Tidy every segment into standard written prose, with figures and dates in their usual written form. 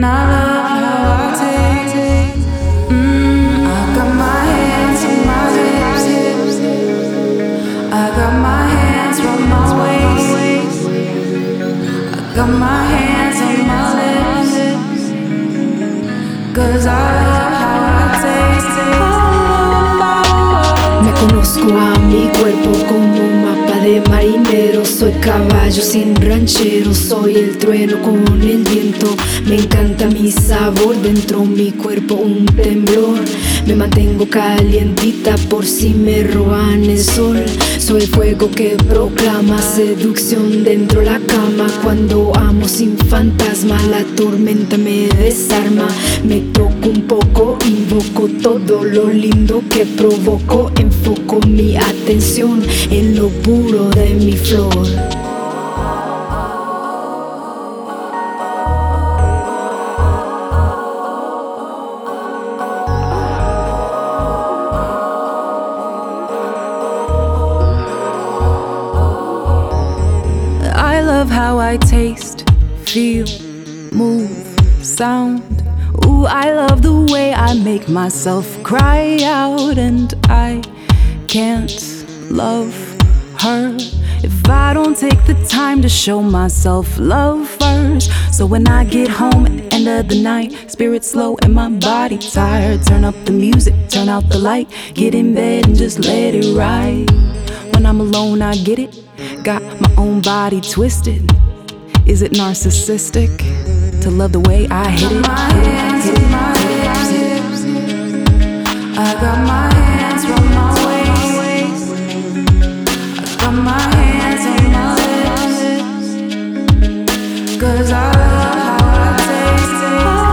And I love how I taste. I got my hands on my hips. I got my hands round my waist. I got my hands on my lips. 'Cause I love how I taste. Me conozco a mi cuerpo como un mapa de marinero. Soy caballo sin ranchero, soy el trueno con el viento. Me encanta mi sabor dentro mi cuerpo, un temblor. Me mantengo calientita por si me roban el sol. Soy fuego que proclama seducción dentro la cama. Cuando amo sin fantasma, la tormenta me desarma. Me toco un poco, invoco todo lo lindo que provoco. Enfoco mi atención en lo puro de mi flor. I love how I taste, feel, move, sound. Ooh, I love the way I make myself cry out. And I can't love her if I don't take the time to show myself love first. So when I get home at the end of the night, spirit slow and my body tired, turn up the music, turn out the light, get in bed and just let it ride. When I'm alone I get it, got my own body twisted. Is it narcissistic to love the way I hit it? My hands on my hips. I got my hands round my waist. I got my hands on my lips. 'Cause I love how I taste.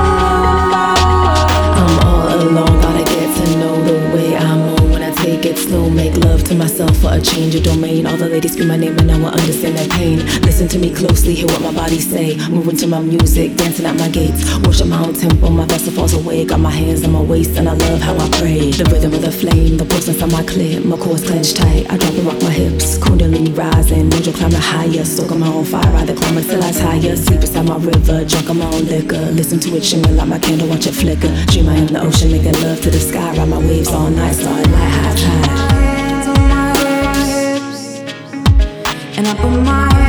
I'm all alone, gotta get to know the way I'm on. When I take it slow, make love to myself for a change of domain. All the ladies scream my name and now I understand that pain. Listen to me closely, hear what my body say. Moving to my music, dancing at my gates. Worship my own tempo, my vessel falls away. Got my hands on my waist and I love how I pray. The rhythm of the flame, the pulse inside my clip. My core's clenched tight, I drop and rock my hips. Kundalini rising, mojo climbing higher. Soak on my own fire, ride the climb until I tire. Sleep beside my river, drunk on my own liquor. Listen to it shimmer like my candle, watch it flicker. Dream I am the ocean, making love to the sky. Ride my waves all night, starting night high tide. Hands on my hips, and I put my hands